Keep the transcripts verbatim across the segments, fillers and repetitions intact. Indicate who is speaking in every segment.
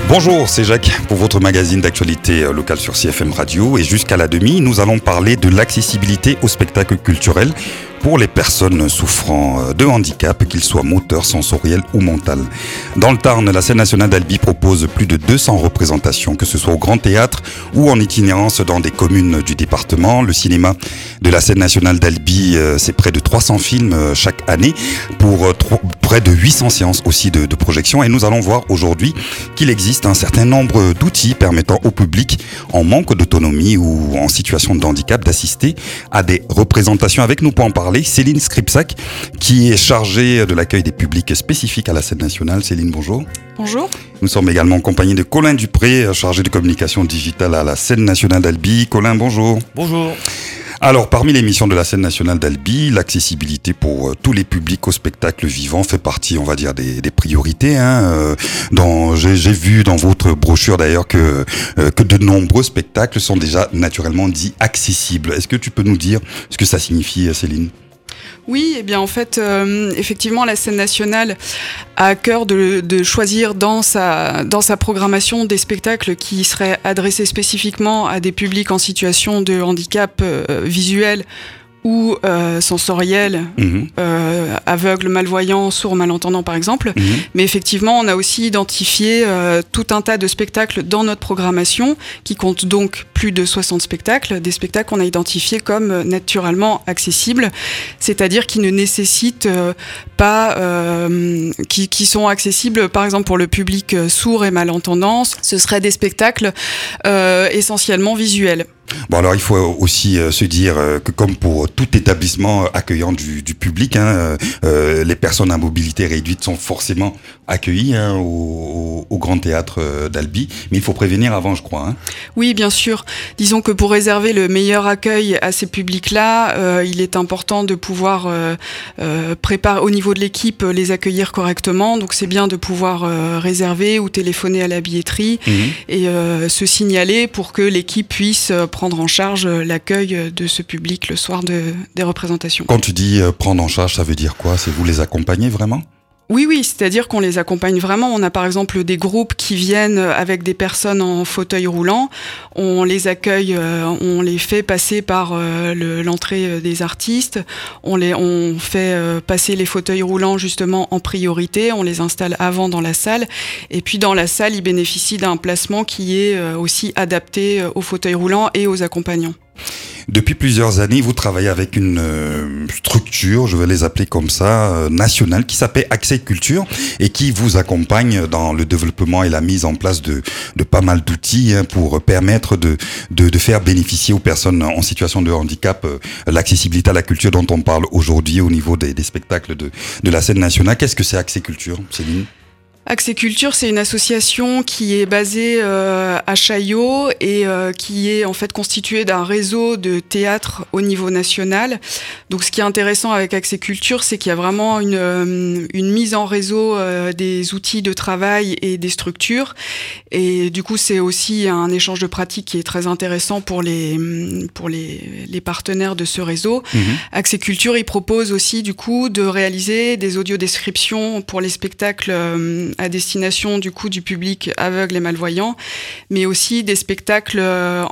Speaker 1: Bonjour, c'est Jacques pour votre magazine d'actualité locale sur C F M Radio. Et jusqu'à la demi, nous allons parler de l'accessibilité au spectacle culturel pour les personnes souffrant de handicap, qu'ils soient moteurs, sensoriels ou mental. Dans le Tarn, la scène nationale d'Albi propose plus de deux cents représentations, que ce soit au Grand Théâtre ou en itinérance dans des communes du département. Le cinéma de la scène nationale d'Albi, c'est près de trois cents films chaque année pour près de huit cents séances aussi de, de projection. Et nous allons voir aujourd'hui qu'il existe un certain nombre d'outils permettant au public en manque d'autonomie ou en situation de handicap d'assister à des représentations. Avec nous pour en parler, Céline Skripsak, qui est chargée de l'accueil des publics spécifiques à la scène nationale. Céline, bonjour.
Speaker 2: Bonjour.
Speaker 1: Nous sommes également en compagnie de Colin Dupré, chargé de communication digitale à la scène nationale d'Albi. Colin, bonjour.
Speaker 3: Bonjour.
Speaker 1: Alors, parmi les missions de la scène nationale d'Albi, l'accessibilité pour euh, tous les publics au spectacle vivant fait partie, on va dire, des, des priorités. Hein. Euh, dans, j'ai, j'ai vu dans votre brochure d'ailleurs que, euh, que de nombreux spectacles sont déjà naturellement dits accessibles. Est-ce que tu peux nous dire ce que ça signifie, Céline ?
Speaker 2: Oui, eh bien en fait, euh, effectivement, la scène nationale a à cœur de, de choisir dans sa, dans sa programmation des spectacles qui seraient adressés spécifiquement à des publics en situation de handicap euh, visuel ou euh, sensoriel, mmh. euh, aveugle, malvoyant, sourd, malentendant par exemple. Mmh. Mais effectivement, on a aussi identifié euh, tout un tas de spectacles dans notre programmation, qui compte donc plus de soixante spectacles, des spectacles qu'on a identifiés comme naturellement accessibles, c'est-à-dire qui ne nécessitent euh, pas, euh, qui, qui sont accessibles par exemple pour le public sourd et malentendant. Ce seraient des spectacles euh, essentiellement visuels.
Speaker 1: Bon, alors il faut aussi euh, se dire euh, que comme pour tout établissement accueillant du, du public, hein, euh, les personnes à mobilité réduite sont forcément accueillies hein, au, au, au Grand Théâtre d'Albi, mais il faut prévenir avant, je crois. Hein.
Speaker 2: Oui, bien sûr. Disons que pour réserver le meilleur accueil à ces publics-là, euh, il est important de pouvoir euh, euh, préparer au niveau de l'équipe les accueillir correctement. Donc c'est bien de pouvoir euh, réserver ou téléphoner à la billetterie mmh. et euh, se signaler pour que l'équipe puisse euh, prendre en charge l'accueil de ce public le soir de, des représentations.
Speaker 1: Quand tu dis euh, prendre en charge, ça veut dire quoi ? C'est vous les accompagner vraiment ?
Speaker 2: Oui, oui, c'est-à-dire qu'on les accompagne vraiment. On a par exemple des groupes qui viennent avec des personnes en fauteuil roulant. On les accueille, euh, on les fait passer par euh, le, l'entrée des artistes. On, les, on fait euh, passer les fauteuils roulants justement en priorité. On les installe avant dans la salle. Et puis dans la salle, ils bénéficient d'un placement qui est euh, aussi adapté aux fauteuils roulants et aux accompagnants.
Speaker 1: Depuis plusieurs années, vous travaillez avec une euh, structure, je vais les appeler comme ça, euh, nationale, qui s'appelle Accès Culture et qui vous accompagne dans le développement et la mise en place de, de pas mal d'outils hein, pour permettre de, de, de faire bénéficier aux personnes en situation de handicap euh, l'accessibilité à la culture dont on parle aujourd'hui au niveau des, des spectacles de, de la scène nationale. Qu'est-ce que c'est Accès Culture, Céline ?
Speaker 2: Accès Culture, c'est une association qui est basée euh, à Chaillot et euh, qui est en fait constituée d'un réseau de théâtre au niveau national. Donc, ce qui est intéressant avec Accès Culture, c'est qu'il y a vraiment une, euh, une mise en réseau euh, des outils de travail et des structures. Et du coup, c'est aussi un échange de pratiques qui est très intéressant pour les pour les, les partenaires de ce réseau. Mmh. Accès Culture, il propose aussi du coup de réaliser des audiodescriptions pour les spectacles euh, à destination du coup du public aveugle et malvoyant, mais aussi des spectacles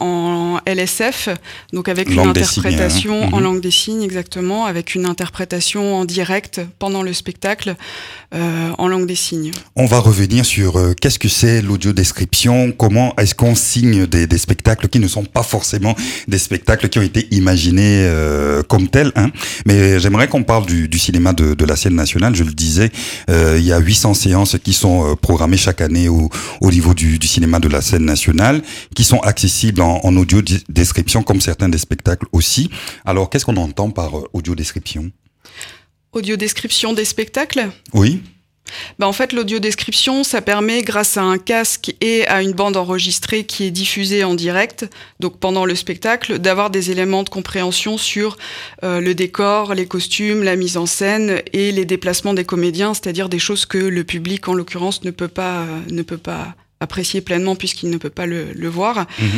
Speaker 2: en L S F, donc avec langue une interprétation signes, hein. en mmh. langue des signes exactement, avec une interprétation en direct pendant le spectacle euh, en langue des signes.
Speaker 1: On va revenir sur euh, qu'est-ce que c'est l'audiodescription, comment est-ce qu'on signe des, des spectacles qui ne sont pas forcément des spectacles qui ont été imaginés euh, comme tels, hein. Mais j'aimerais qu'on parle du, du cinéma de, de la scène nationale. Je le disais, euh, il y a huit cents séances qui sont programmés chaque année au, au niveau du, du cinéma de la scène nationale, qui sont accessibles en, en audio-description, comme certains des spectacles aussi. Alors, qu'est-ce qu'on entend par audio-description ?
Speaker 2: Audio-description des spectacles ?
Speaker 1: Oui.
Speaker 2: Ben en fait, l'audiodescription, ça permet, grâce à un casque et à une bande enregistrée qui est diffusée en direct, donc pendant le spectacle, d'avoir des éléments de compréhension sur euh, le décor, les costumes, la mise en scène et les déplacements des comédiens, c'est-à-dire des choses que le public, en l'occurrence, ne peut pas, euh, ne peut pas apprécier pleinement puisqu'il ne peut pas le, le voir. Mmh.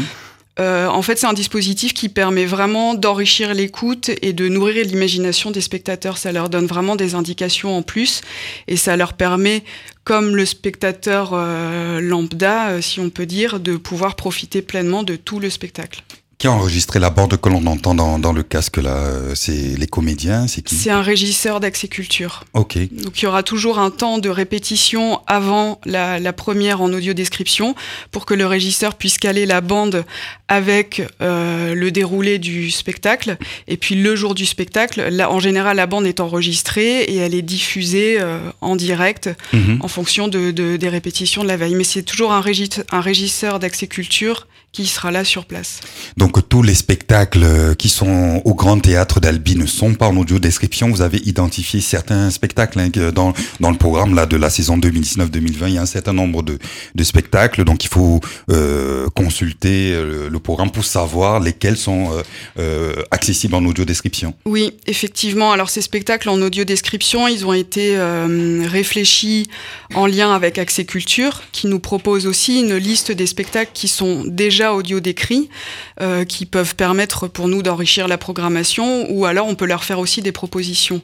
Speaker 2: Euh, en fait, c'est un dispositif qui permet vraiment d'enrichir l'écoute et de nourrir l'imagination des spectateurs. Ça leur donne vraiment des indications en plus et ça leur permet, comme le spectateur euh, lambda, euh, si on peut dire, de pouvoir profiter pleinement de tout le spectacle.
Speaker 1: Qui a enregistré la bande que l'on entend dans, dans le casque là? C'est les comédiens, c'est qui?
Speaker 2: C'est un régisseur d'Accès Culture.
Speaker 1: Ok.
Speaker 2: Donc il y aura toujours un temps de répétition avant la, la première en audio-description pour que le régisseur puisse caler la bande avec euh, le déroulé du spectacle. Et puis le jour du spectacle, là, en général, la bande est enregistrée et elle est diffusée euh, en direct mm-hmm. en fonction de, de, des répétitions de la veille. Mais c'est toujours un, régis- un régisseur d'Accès Culture qui sera là sur place.
Speaker 1: Donc tous les spectacles qui sont au Grand Théâtre d'Albi ne sont pas en audio-description. Vous avez identifié certains spectacles hein, dans, dans le programme là, de la saison deux mille dix-neuf deux mille vingt. Il y a un certain nombre de, de spectacles, donc il faut euh, consulter le, le programme pour savoir lesquels sont euh, euh, accessibles en audio-description.
Speaker 2: Oui, effectivement. Alors ces spectacles en audio-description, ils ont été euh, réfléchis en lien avec Accès Culture, qui nous propose aussi une liste des spectacles qui sont déjà audio décrits, euh, qui peuvent permettre pour nous d'enrichir la programmation, ou alors on peut leur faire aussi des propositions.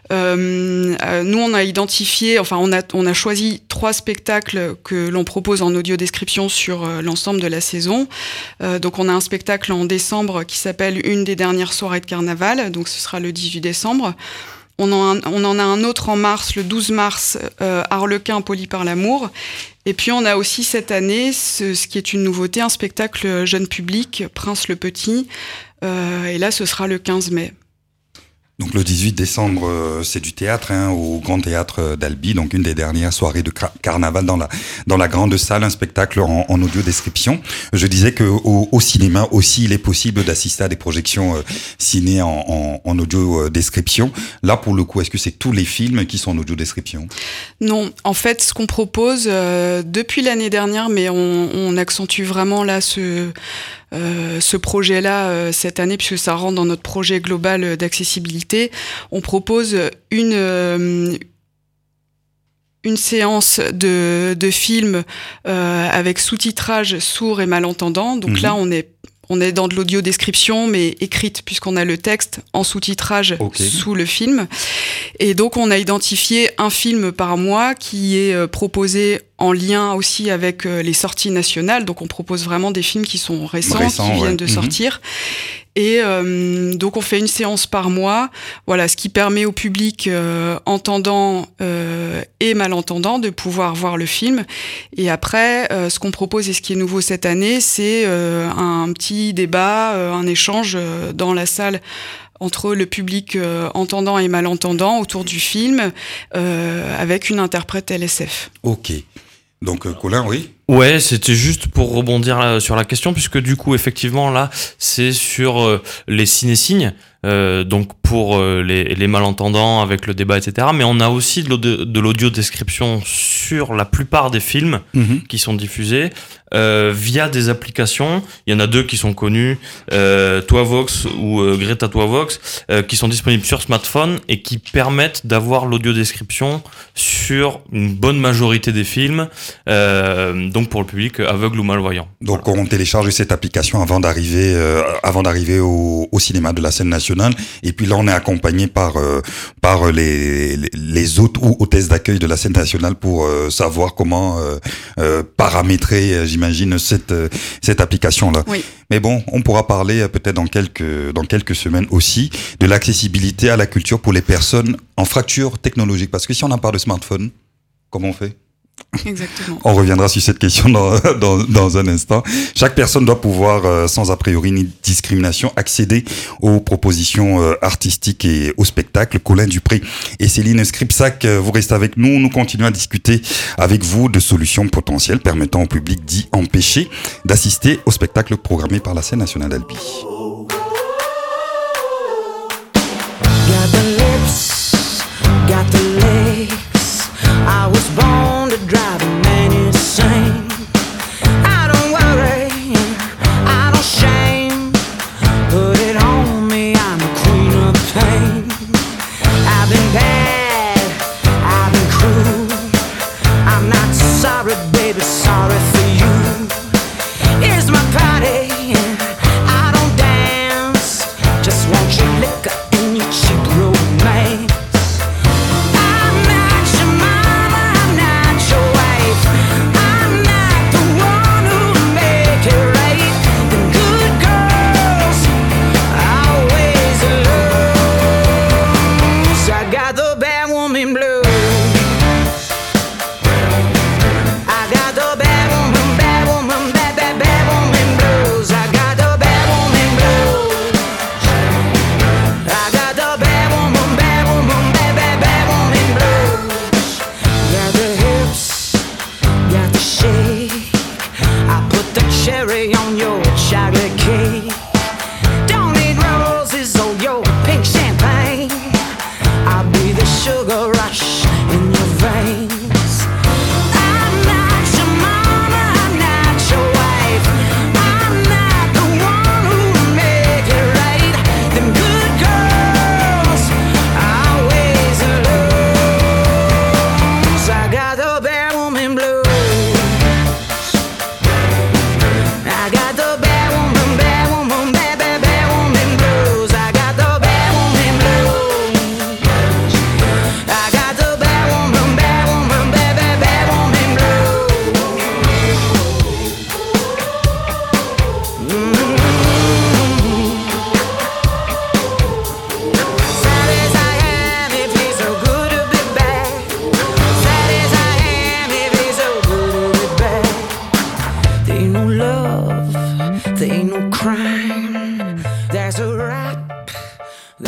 Speaker 2: Euh, euh, nous, on a identifié, enfin, on a, on a choisi trois spectacles que l'on propose en audio-description sur euh, l'ensemble de la saison. Euh, donc, on a un spectacle en décembre qui s'appelle Une des dernières soirées de carnaval, donc ce sera le dix-huit décembre. On en, a, on en a un autre en mars, le douze mars, euh, Harlequin poli par l'amour. Et puis on a aussi cette année, ce, ce qui est une nouveauté, un spectacle jeune public, Prince le Petit. Euh, et là, ce sera le quinze mai.
Speaker 1: Donc le dix-huit décembre, euh, c'est du théâtre hein, au Grand Théâtre d'Albi, donc une des dernières soirées de car- carnaval dans la dans la grande salle, un spectacle en, en audio-description. Je disais que au, au cinéma aussi, il est possible d'assister à des projections euh, ciné en, en, en audio-description. Là, pour le coup, est-ce que c'est tous les films qui sont en audio-description?
Speaker 2: Non, en fait, ce qu'on propose euh, depuis l'année dernière, mais on, on accentue vraiment là ce Euh, ce projet-là euh, cette année, puisque ça rentre dans notre projet global d'accessibilité, on propose une euh, une séance de, de films euh, avec sous-titrage sourds et malentendants. Donc mmh. là, on est On est dans de l'audio-description, mais écrite, puisqu'on a le texte en sous-titrage okay. sous le film. Et donc, on a identifié un film par mois qui est proposé en lien aussi avec les sorties nationales. Donc, on propose vraiment des films qui sont récents, Récent, qui viennent ouais. de mmh. sortir. Et euh, donc, on fait une séance par mois, voilà, ce qui permet au public euh, entendant euh, et malentendant de pouvoir voir le film. Et après, euh, ce qu'on propose et ce qui est nouveau cette année, c'est euh, un petit débat, euh, un échange euh, dans la salle entre le public euh, entendant et malentendant autour du film, euh, avec une interprète L S F.
Speaker 1: Ok. Donc, euh, Colin, oui ?
Speaker 3: Ouais, c'était juste pour rebondir sur la question, puisque du coup, effectivement, là, c'est sur euh, les ciné-signes, euh, donc pour euh, les, les malentendants avec le débat, et cetera. Mais on a aussi de l'audio, de l'audio-description sur la plupart des films mmh. qui sont diffusés euh, via des applications. Il y en a deux qui sont connues, euh, Toivox ou euh, Greta Toivox, euh, qui sont disponibles sur smartphone et qui permettent d'avoir l'audio-description sur une bonne majorité des films. Euh, donc pour le public aveugle ou malvoyant.
Speaker 1: Donc voilà. On télécharge cette application avant d'arriver, euh, avant d'arriver au, au cinéma de la scène nationale, et puis là on est accompagné par euh, par les les hôtes ou hôtesses d'accueil de la scène nationale pour euh, savoir comment euh, euh, paramétrer, j'imagine, cette euh, cette application là.
Speaker 2: Oui.
Speaker 1: Mais bon, on pourra parler euh, peut-être dans quelques dans quelques semaines aussi de l'accessibilité à la culture pour les personnes en fracture technologique, parce que si on n'a pas de smartphone, comment on fait ?
Speaker 2: Exactement.
Speaker 1: On reviendra sur cette question dans, dans, dans un instant. Chaque personne doit pouvoir, euh, sans a priori ni discrimination, accéder aux propositions euh, artistiques et au spectacle. Colin Dupré et Céline Skripsak, euh, vous restez avec nous. Nous continuons à discuter avec vous de solutions potentielles permettant au public dit empêché d'assister au spectacle programmé par la scène nationale d'Albi. Got the lips, got the legs. I was born to drive a man insane. I don't worry, I don't shame. Put it on me, I'm the queen of pain. I've been bad, I've been cruel. I'm not sorry, baby, sorry for you. Here's my party.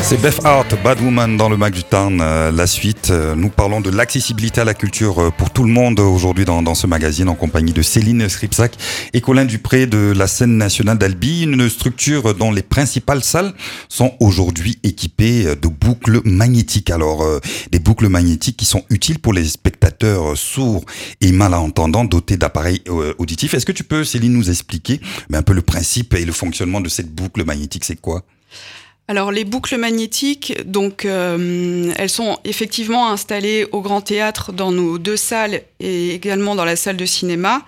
Speaker 1: C'est Beth Hart, Bad Woman dans le Mag du Tarn. Euh, la suite, euh, nous parlons de l'accessibilité à la culture euh, pour tout le monde aujourd'hui dans, dans ce magazine en compagnie de Céline Sripsac et Colin Dupré de la scène nationale d'Albi, une structure dont les principales salles sont aujourd'hui équipées de boucles magnétiques. Alors, euh, des boucles magnétiques qui sont utiles pour les spectateurs sourds et malentendants dotés d'appareils euh, auditifs. Est-ce que tu peux, Céline, nous expliquer mais un peu le principe et le fonctionnement de cette boucle magnétique, c'est quoi ?
Speaker 2: Alors les boucles magnétiques, donc euh, elles sont effectivement installées au Grand Théâtre dans nos deux salles et également dans la salle de cinéma.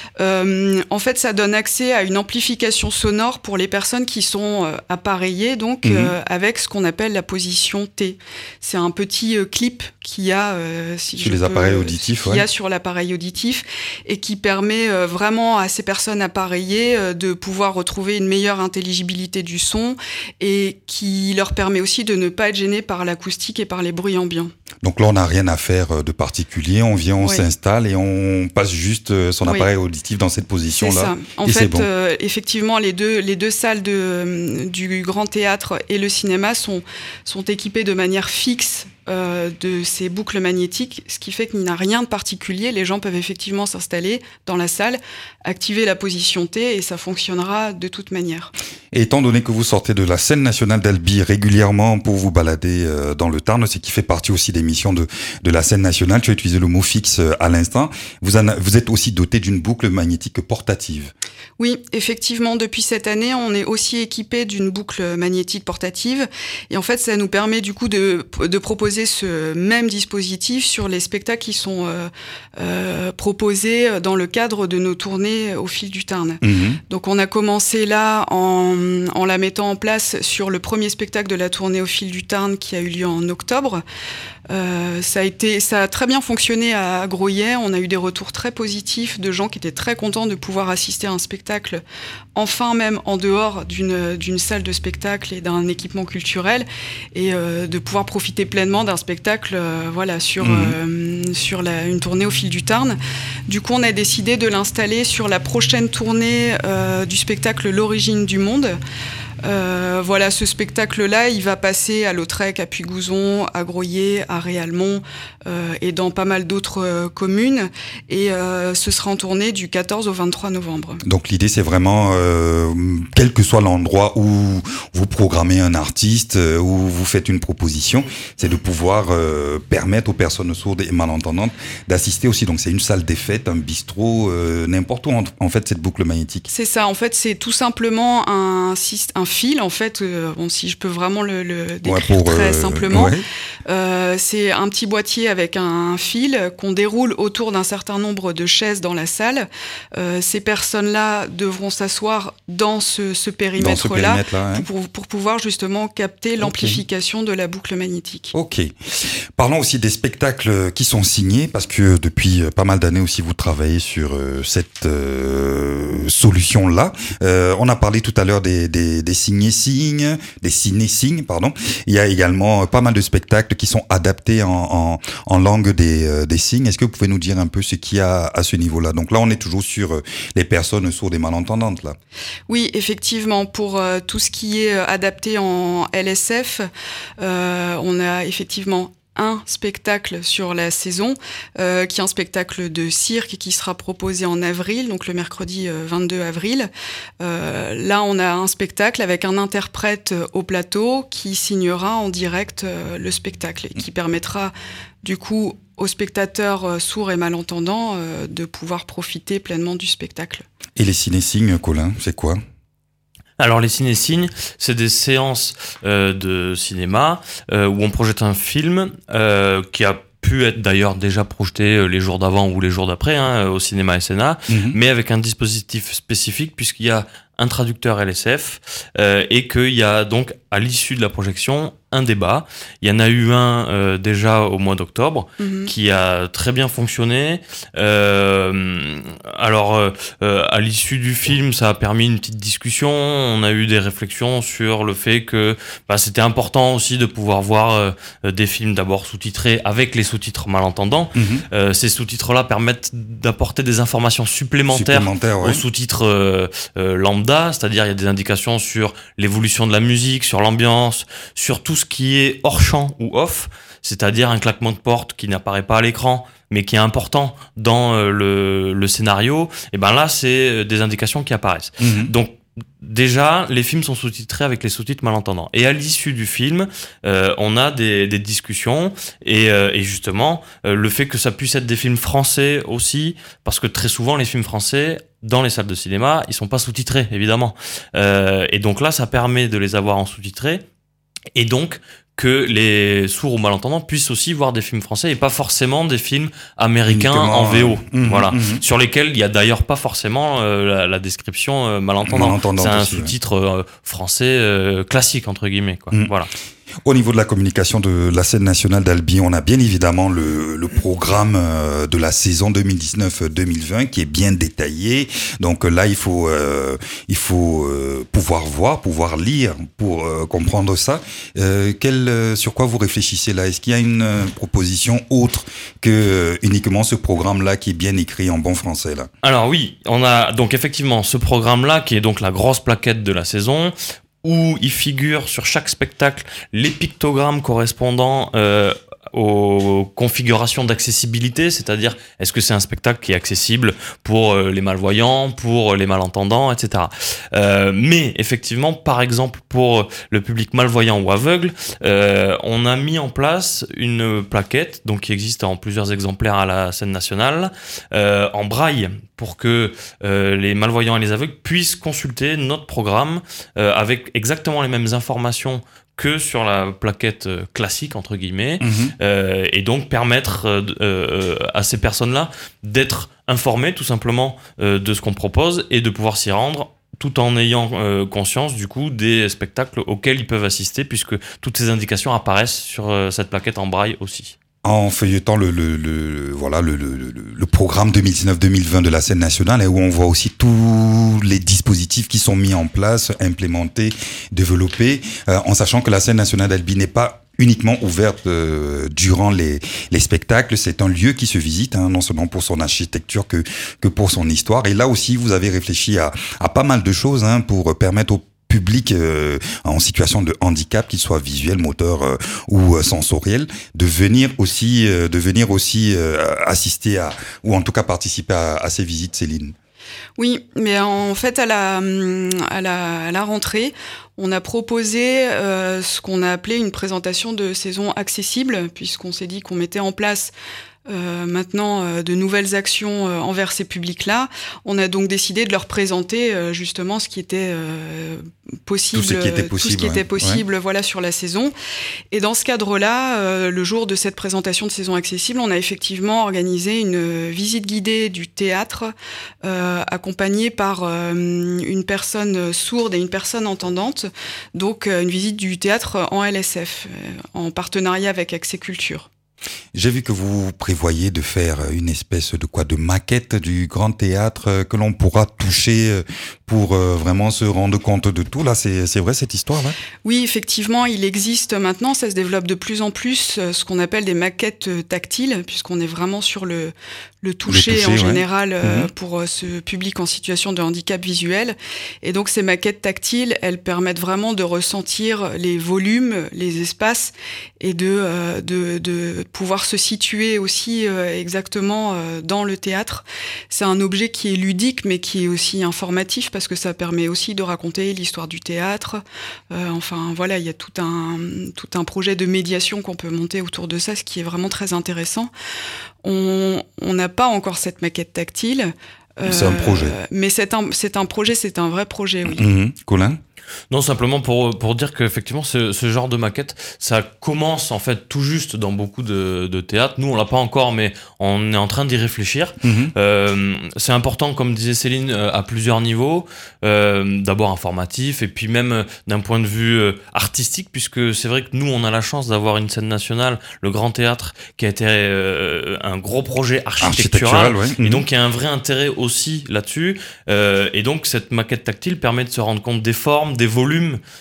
Speaker 2: Euh, en fait, ça donne accès à une amplification sonore pour les personnes qui sont euh, appareillées, donc mmh. euh, avec ce qu'on appelle la position T. C'est un petit euh, clip qu'il y a euh, si
Speaker 1: sur les peux, appareils auditifs,
Speaker 2: qu'il
Speaker 1: ouais.
Speaker 2: y a sur l'appareil auditif et qui permet euh, vraiment à ces personnes appareillées euh, de pouvoir retrouver une meilleure intelligibilité du son et qui leur permet aussi de ne pas être gêné par l'acoustique et par les bruits ambiants.
Speaker 1: Donc là, on n'a rien à faire de particulier. On vient, on oui. s'installe et on passe juste son appareil oui. auditif dans cette position-là.
Speaker 2: C'est ça. En
Speaker 1: et
Speaker 2: fait,
Speaker 1: bon.
Speaker 2: euh, effectivement, les deux, les deux salles de, du Grand Théâtre et le cinéma sont, sont équipées de manière fixe euh, de ces boucles magnétiques, ce qui fait qu'il n'y a rien de particulier. Les gens peuvent effectivement s'installer dans la salle, activer la position T et ça fonctionnera de toute manière.
Speaker 1: Et étant donné que vous sortez de la scène nationale d'Albi régulièrement pour vous balader euh, dans le Tarn, ce qui fait partie aussi des missions de, de la scène nationale, tu as utilisé le mot fixe euh, à l'instant, vous, en, vous êtes aussi doté d'une boucle magnétique portative.
Speaker 2: Oui, effectivement, depuis cette année, on est aussi équipé d'une boucle magnétique portative et en fait, ça nous permet du coup de, de proposer ce même dispositif sur les spectacles qui sont euh, euh, proposés dans le cadre de nos tournées au fil du Tarn. Mmh. Donc on a commencé là en en la mettant en place sur le premier spectacle de la tournée au fil du Tarn qui a eu lieu en octobre. Euh, ça a été, ça a très bien fonctionné à Groyet. On a eu des retours très positifs de gens qui étaient très contents de pouvoir assister à un spectacle, enfin même en dehors d'une, d'une salle de spectacle et d'un équipement culturel, et euh, de pouvoir profiter pleinement d'un spectacle, euh, voilà, sur mmh. euh, sur la, une tournée au fil du Tarn. Du coup, on a décidé de l'installer sur la prochaine tournée euh, du spectacle L'Origine du Monde. Euh, voilà, ce spectacle-là, il va passer à Lautrec, à Puygouzon, à Groyet, à Réalmont euh, et dans pas mal d'autres euh, communes. Et euh, ce sera en tournée du quatorze au vingt-trois novembre.
Speaker 1: Donc l'idée, c'est vraiment, euh, quel que soit l'endroit où vous programmez un artiste, euh, où vous faites une proposition, c'est de pouvoir euh, permettre aux personnes sourdes et malentendantes d'assister aussi. Donc c'est une salle des fêtes, un bistrot, euh, n'importe où en, en fait, cette boucle magnétique.
Speaker 2: C'est ça, en fait, c'est tout simplement un, un fil, en fait, euh, bon, si je peux vraiment le, le décrire ouais, pour, très euh, simplement. Ouais. Euh, c'est un petit boîtier avec un fil qu'on déroule autour d'un certain nombre de chaises dans la salle. Euh, ces personnes-là devront s'asseoir dans ce, ce périmètre-là, périmètre ouais. pour, pour pouvoir justement capter l'amplification okay. de la boucle magnétique.
Speaker 1: Ok. Parlons aussi des spectacles qui sont signés, parce que depuis pas mal d'années aussi, vous travaillez sur euh, cette euh, solution-là. Euh, on a parlé tout à l'heure des, des, des signes-signes, des ciné-signes, pardon. Il y a également pas mal de spectacles qui sont adaptés en, en, en langue des, euh, des signes. Est-ce que vous pouvez nous dire un peu ce qu'il y a à ce niveau-là ? Donc là, on est toujours sur euh, les personnes sourdes et malentendantes, là.
Speaker 2: Oui, effectivement. Pour euh, tout ce qui est adapté en L S F, euh, on a effectivement un spectacle sur la saison, euh, qui est un spectacle de cirque qui sera proposé en avril, donc le mercredi euh, vingt-deux avril. Euh, là, on a un spectacle avec un interprète au plateau qui signera en direct euh, le spectacle et qui permettra du coup aux spectateurs euh, sourds et malentendants euh, de pouvoir profiter pleinement du spectacle.
Speaker 1: Et les ciné-signes, Colin, c'est quoi ?
Speaker 3: Alors les ciné-signes, c'est des séances euh, de cinéma euh, où on projette un film euh, qui a pu être d'ailleurs déjà projeté les jours d'avant ou les jours d'après hein, au cinéma S N A, mm-hmm. mais avec un dispositif spécifique puisqu'il y a un traducteur L S F euh, et qu'il y a donc à l'issue de la projection un débat. Il y en a eu un euh, déjà au mois d'octobre mmh. qui a très bien fonctionné. Euh, alors, euh, à l'issue du film, ça a permis une petite discussion. On a eu des réflexions sur le fait que bah, c'était important aussi de pouvoir voir euh, des films d'abord sous-titrés avec les sous-titres malentendants. Mmh. Euh, ces sous-titres-là permettent d'apporter des informations supplémentaires, supplémentaires ouais. aux sous-titres euh, euh, lambda. lambda, c'est-à-dire il y a des indications sur l'évolution de la musique, sur l'ambiance, sur tout ce qui est hors champ ou off, c'est-à-dire un claquement de porte qui n'apparaît pas à l'écran, mais qui est important dans euh, le, le scénario, et ben là, c'est des indications qui apparaissent. Mmh. Donc, déjà, les films sont sous-titrés avec les sous-titres malentendants. Et à l'issue du film, euh, on a des, des discussions et, euh, et justement, euh, le fait que ça puisse être des films français aussi, parce que très souvent, les films français, dans les salles de cinéma, ils sont pas sous-titrés, évidemment. Euh, et donc là, ça permet de les avoir en sous-titré. Et donc, que les sourds ou malentendants puissent aussi voir des films français et pas forcément des films américains en V O, mmh, voilà, mmh. sur lesquels il y a d'ailleurs pas forcément euh, la, la description euh, malentendant. malentendant. C'est un aussi, sous-titre ouais. euh, français euh, classique entre guillemets, quoi. Mmh. Voilà.
Speaker 1: Au niveau de la communication de la scène nationale d'Albi, on a bien évidemment le, le programme de la saison deux mille dix-neuf deux mille vingt qui est bien détaillé. Donc là, il faut, euh, il faut euh, pouvoir voir, pouvoir lire pour euh, comprendre ça. Euh, quel, sur quoi vous réfléchissez là ? Est-ce qu'il y a une euh, proposition autre que euh, uniquement ce programme-là qui est bien écrit en bon français là ?
Speaker 3: Alors oui, on a donc effectivement ce programme-là qui est donc la grosse plaquette de la saison, où il figure sur chaque spectacle les pictogrammes correspondant euh, aux configurations d'accessibilité, c'est-à-dire est-ce que c'est un spectacle qui est accessible pour euh, les malvoyants, pour les malentendants, et cetera. Euh, mais effectivement, par exemple, pour le public malvoyant ou aveugle, euh, on a mis en place une plaquette, donc qui existe en plusieurs exemplaires à la scène nationale, euh, en braille, pour que euh, les malvoyants et les aveugles puissent consulter notre programme euh, avec exactement les mêmes informations que sur la plaquette classique, entre guillemets, mmh. euh, et donc permettre euh, euh, à ces personnes-là d'être informées tout simplement euh, de ce qu'on propose et de pouvoir s'y rendre tout en ayant euh, conscience du coup des spectacles auxquels ils peuvent assister, puisque toutes ces indications apparaissent sur euh, cette plaquette en braille aussi.
Speaker 1: En feuilletant le, le, le voilà le, le, le programme deux mille dix-neuf deux mille vingt de la scène nationale, et où on voit aussi tous les dispositifs qui sont mis en place, implémentés, développés, euh, en sachant que la scène nationale d'Albi n'est pas uniquement ouverte euh, durant les, les spectacles. C'est un lieu qui se visite, hein, non seulement pour son architecture que, que pour son histoire. Et là aussi, vous avez réfléchi à, à pas mal de choses, hein, pour permettre aux public euh, en situation de handicap, qu'il soit visuel, moteur euh, ou euh, sensoriel, de venir aussi, euh, de venir aussi euh, assister à, ou en tout cas participer à, à ces visites, Céline.
Speaker 2: Oui, mais en fait, à la, à la, à la rentrée, on a proposé euh, ce qu'on a appelé une présentation de saison accessible, puisqu'on s'est dit qu'on mettait en place Euh, maintenant euh, de nouvelles actions euh, envers ces publics-là. On a donc décidé de leur présenter euh, justement ce qui était euh, possible,
Speaker 1: tout ce qui était possible,
Speaker 2: tout ce qui
Speaker 1: ouais.
Speaker 2: était possible
Speaker 1: ouais.
Speaker 2: voilà, sur la saison. Et dans ce cadre-là, euh, le jour de cette présentation de saison accessible, on a effectivement organisé une visite guidée du théâtre euh, accompagnée par euh, une personne sourde et une personne entendante. Donc euh, une visite du théâtre en L S F, euh, en partenariat avec Accès Culture.
Speaker 1: J'ai vu que vous prévoyez de faire une espèce de quoi, de maquette du grand théâtre que l'on pourra toucher pour vraiment se rendre compte de tout. Là, c'est, c'est vrai cette histoire-là ?
Speaker 2: Oui, effectivement, il existe maintenant, ça se développe de plus en plus, ce qu'on appelle des maquettes tactiles, puisqu'on est vraiment sur le, le toucher, le toucher en ouais. général euh, mmh. pour ce public en situation de handicap visuel. Et donc ces maquettes tactiles, elles permettent vraiment de ressentir les volumes, les espaces, et de, euh, de, de pouvoir se situer aussi euh, exactement euh, dans le théâtre. C'est un objet qui est ludique, mais qui est aussi informatif, parce que ça permet aussi de raconter l'histoire du théâtre. Euh, enfin, voilà, il y a tout un, tout un projet de médiation qu'on peut monter autour de ça, ce qui est vraiment très intéressant. On n'a pas encore cette maquette tactile.
Speaker 1: Euh, c'est un projet.
Speaker 2: Mais c'est un, c'est un projet, c'est un vrai projet, oui.
Speaker 1: Mmh. Colin ?
Speaker 3: Non, simplement pour pour dire qu'effectivement ce, ce genre de maquette, ça commence en fait tout juste dans beaucoup de, de théâtres. Nous, on l'a pas encore, mais on est en train d'y réfléchir. Mm-hmm. Euh, c'est important, comme disait Céline, à plusieurs niveaux. Euh, d'abord informatif, et puis même d'un point de vue artistique, puisque c'est vrai que nous, on a la chance d'avoir une scène nationale, le Grand Théâtre, qui a été euh, un gros projet architectural, ouais. mm-hmm. et donc il y a un vrai intérêt aussi là-dessus. Euh, et donc cette maquette tactile permet de se rendre compte des formes, des volumes,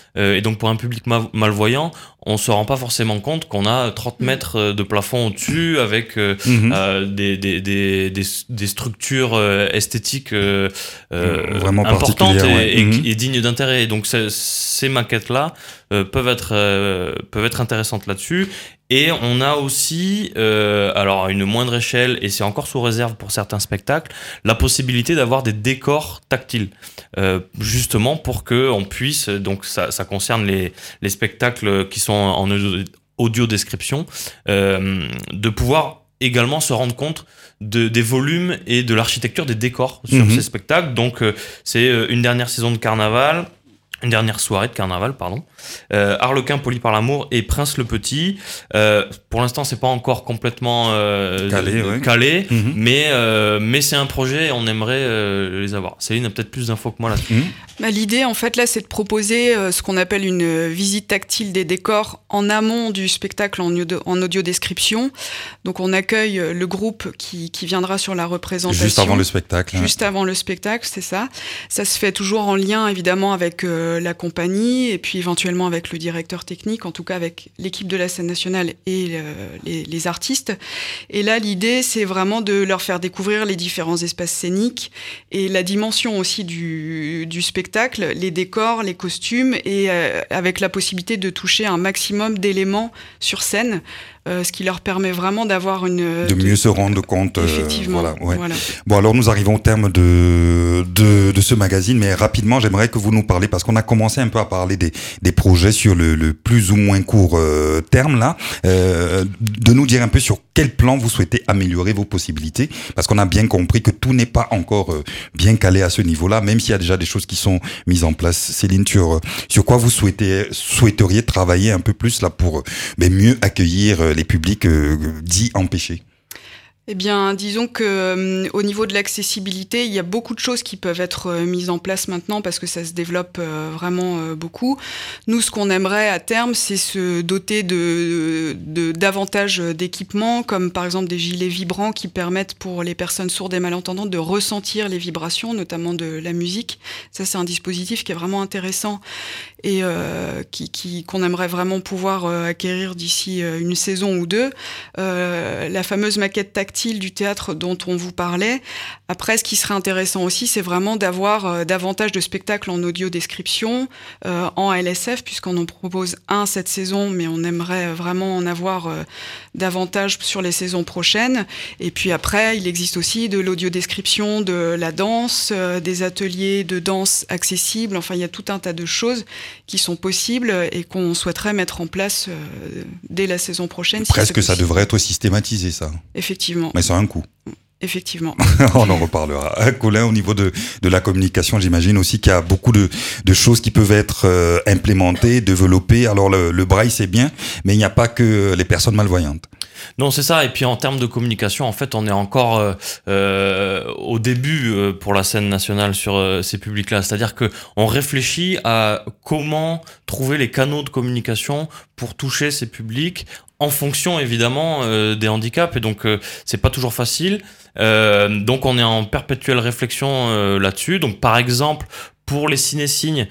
Speaker 3: Euh, et donc pour un public ma- malvoyant, on se rend pas forcément compte qu'on a trente mètres de plafond au-dessus avec euh, mmh. euh, des, des, des, des, des structures euh, esthétiques euh, euh,
Speaker 1: vraiment
Speaker 3: importantes et,
Speaker 1: ouais.
Speaker 3: et,
Speaker 1: mmh.
Speaker 3: et dignes d'intérêt. Et donc ces maquettes-là euh, peuvent être euh, peuvent être intéressantes là-dessus. Et on a aussi, euh, alors à une moindre échelle, et c'est encore sous réserve pour certains spectacles, la possibilité d'avoir des décors tactiles, euh, justement pour que on puisse, donc ça, ça concerne les, les spectacles qui sont en audio, audio description, euh, de pouvoir également se rendre compte de, des volumes et de l'architecture des décors sur mmh. ces spectacles. Donc euh, c'est une dernière saison de carnaval. Une dernière soirée de carnaval, pardon. Euh, Harlequin poli par l'amour et Prince le Petit. Euh, pour l'instant, c'est pas encore complètement euh,
Speaker 1: calé,
Speaker 3: de,
Speaker 1: ouais.
Speaker 3: calé
Speaker 1: mmh.
Speaker 3: mais euh, mais c'est un projet et on aimerait euh, les avoir. Céline a peut-être plus d'infos que moi là-dessus. Mmh.
Speaker 2: Bah, l'idée, en fait, là, c'est de proposer euh, ce qu'on appelle une visite tactile des décors en amont du spectacle en audio, en audio description. Donc, on accueille le groupe qui, qui viendra sur la représentation.
Speaker 1: Juste avant le spectacle.
Speaker 2: Juste
Speaker 1: hein.
Speaker 2: avant le spectacle, c'est ça. Ça se fait toujours en lien, évidemment, avec euh, la compagnie et puis éventuellement avec le directeur technique, en tout cas avec l'équipe de la scène nationale et euh, les, les artistes. Et là, l'idée, c'est vraiment de leur faire découvrir les différents espaces scéniques et la dimension aussi du, du spectacle, les décors, les costumes, et euh, avec la possibilité de toucher un maximum d'éléments sur scène. Euh, ce qui leur permet vraiment d'avoir une...
Speaker 1: De mieux de... se rendre compte.
Speaker 2: Effectivement.
Speaker 1: Euh, voilà, ouais.
Speaker 2: Voilà.
Speaker 1: Bon, alors nous arrivons au terme de, de, de ce magazine, mais rapidement, j'aimerais que vous nous parliez, parce qu'on a commencé un peu à parler des, des projets sur le, le plus ou moins court euh, terme, là, euh, de nous dire un peu sur quel plan vous souhaitez améliorer vos possibilités, parce qu'on a bien compris que tout n'est pas encore euh, bien calé à ce niveau-là, même s'il y a déjà des choses qui sont mises en place. Céline, sur, sur quoi vous souhaitez, souhaiteriez travailler un peu plus là pour mais mieux accueillir les publics euh, dits empêchés?
Speaker 2: Eh bien, disons que euh, au niveau de l'accessibilité, il y a beaucoup de choses qui peuvent être euh, mises en place maintenant parce que ça se développe euh, vraiment euh, beaucoup. Nous, ce qu'on aimerait à terme, c'est se doter de, de davantage d'équipements, comme par exemple des gilets vibrants qui permettent pour les personnes sourdes et malentendantes de ressentir les vibrations, notamment de la musique. Ça, c'est un dispositif qui est vraiment intéressant et euh, qui, qui, qu'on aimerait vraiment pouvoir euh, acquérir d'ici euh, une saison ou deux. Euh, la fameuse maquette tactile du théâtre dont on vous parlait. Après, ce qui serait intéressant aussi, c'est vraiment d'avoir euh, davantage de spectacles en audio description, euh, en L S F, puisqu'on en propose un cette saison, mais on aimerait vraiment en avoir euh, davantage sur les saisons prochaines. Et puis après, il existe aussi de l'audio description de la danse, euh, des ateliers de danse accessibles. Enfin, il y a tout un tas de choses qui sont possibles et qu'on souhaiterait mettre en place euh, dès la saison prochaine.
Speaker 1: Presque
Speaker 2: si
Speaker 1: ça devrait être systématisé, ça.
Speaker 2: Effectivement.
Speaker 1: Mais ça a un coût.
Speaker 2: Effectivement.
Speaker 1: On en reparlera. Colin, au niveau de, de la communication, j'imagine aussi qu'il y a beaucoup de, de choses qui peuvent être euh, implémentées, développées. Alors le, le braille, c'est bien, mais il n'y a pas que les personnes malvoyantes.
Speaker 3: Non, c'est ça. Et puis en termes de communication, en fait, on est encore euh, euh, au début euh, pour la scène nationale sur euh, ces publics-là. C'est-à-dire que on réfléchit à comment trouver les canaux de communication pour toucher ces publics en fonction évidemment euh, des handicaps. Et donc euh, c'est pas toujours facile. Euh, donc on est en perpétuelle réflexion euh, là-dessus. Donc par exemple, pour les ciné-signes,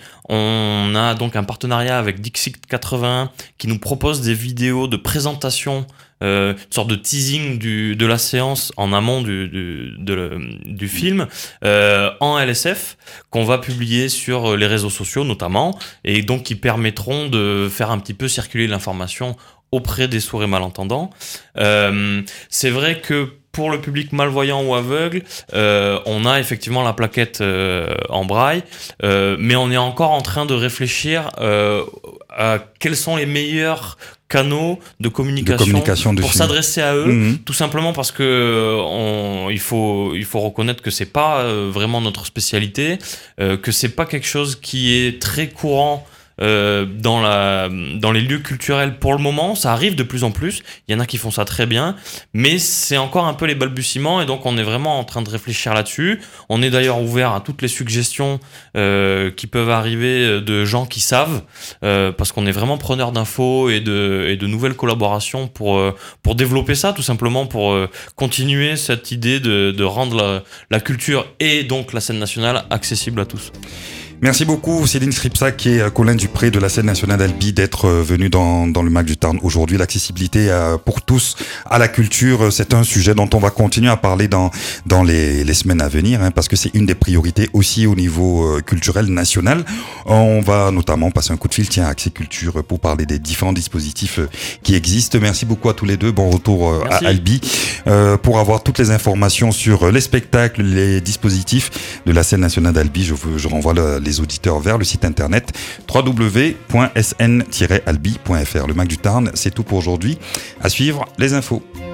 Speaker 3: on a donc un partenariat avec Dixit quatre-vingt-un qui nous propose des vidéos de présentation, euh, une sorte de teasing du, de la séance en amont du, du, de, du film, euh, en L S F, qu'on va publier sur les réseaux sociaux notamment, et donc qui permettront de faire un petit peu circuler l'information auprès des sourds et malentendants. Euh, c'est vrai que pour le public malvoyant ou aveugle, euh, on a effectivement la plaquette euh, en braille, euh, mais on est encore en train de réfléchir euh, à quels sont les meilleurs canaux de communication,
Speaker 1: de communication de
Speaker 3: pour
Speaker 1: film.
Speaker 3: s'adresser à eux, mmh. tout simplement parce que on, il faut il faut reconnaître que c'est pas euh, vraiment notre spécialité, euh, que c'est pas quelque chose qui est très courant Euh, dans la dans les lieux culturels pour le moment. Ça arrive de plus en plus, il y en a qui font ça très bien, mais c'est encore un peu les balbutiements, et donc on est vraiment en train de réfléchir là-dessus. On est d'ailleurs ouvert à toutes les suggestions euh, qui peuvent arriver de gens qui savent, euh, parce qu'on est vraiment preneur d'infos et de et de nouvelles collaborations pour euh, pour développer ça, tout simplement pour euh, continuer cette idée de de rendre la, la culture et donc la scène nationale accessible à tous.
Speaker 1: Merci beaucoup Céline Skripsak et Colin Dupré de la scène nationale d'Albi d'être venus dans, dans le Mac du Tarn aujourd'hui. L'accessibilité pour tous à la culture, c'est un sujet dont on va continuer à parler dans, dans les, les semaines à venir, hein, parce que c'est une des priorités aussi au niveau culturel national. On va notamment passer un coup de fil, tiens, à Accès Culture pour parler des différents dispositifs qui existent. Merci beaucoup à tous les deux. Bon retour Merci. à Albi. Euh, pour avoir toutes les informations sur les spectacles, les dispositifs de la scène nationale d'Albi, je, je renvoie le, les auditeurs vers le site internet w w w point s n tiret albi point f r. Le Mac du Tarn, c'est tout pour aujourd'hui. À suivre les infos.